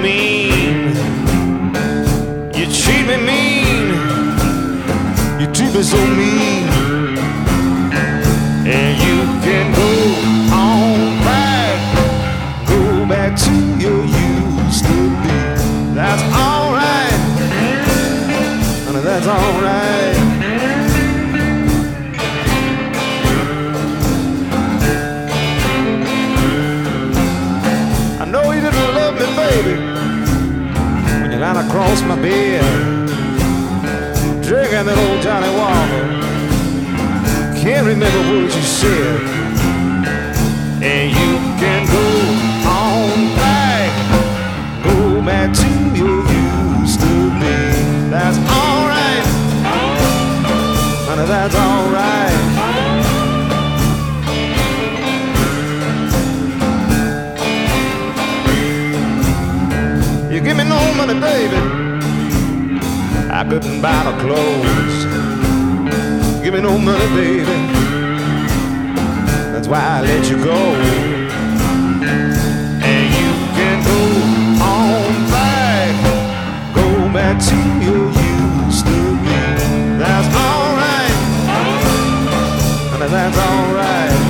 mean. You treat me mean. You treat me so mean. And you can go on back to your used to be. That's alright, honey, that's alright. I know you didn't love me, baby, when you ran across my bed, drinking that old Johnny Walker. Can't remember what you said. And you can go on back to you used to be. That's alright, honey, that's alright. You give me no money, baby, I couldn't buy no clothes. Give me no money, baby, that's why I let you go. And you can go on back to you used to be. That's alright, honey, that's alright.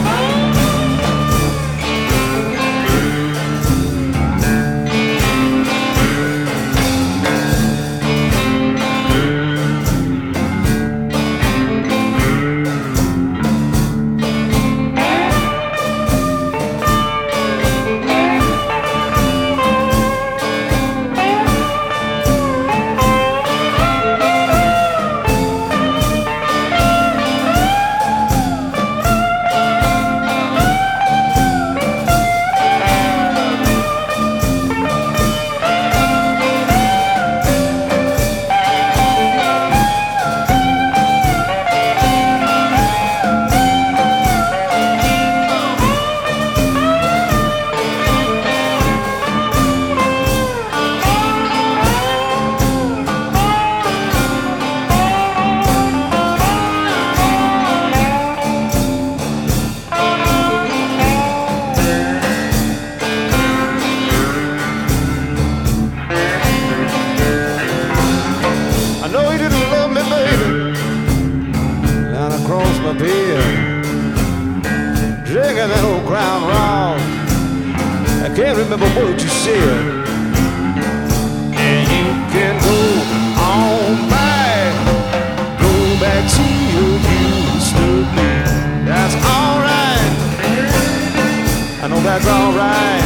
Drinking that old Crown Royal, I can't remember what you said. And you can go on back to you used to be. That's alright, I know that's alright.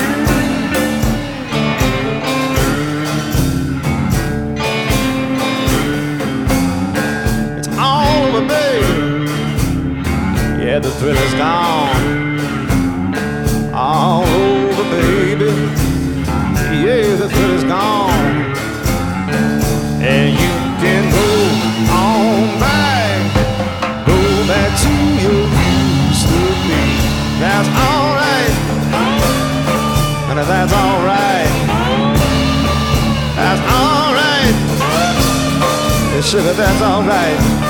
It's all over, baby. Yeah, the thrill is gone. All over, baby. Yeah, the thrill is gone. And you can go on back to you used to be. That's alright, and that's alright. That's alright. Yeah, sugar, that's alright.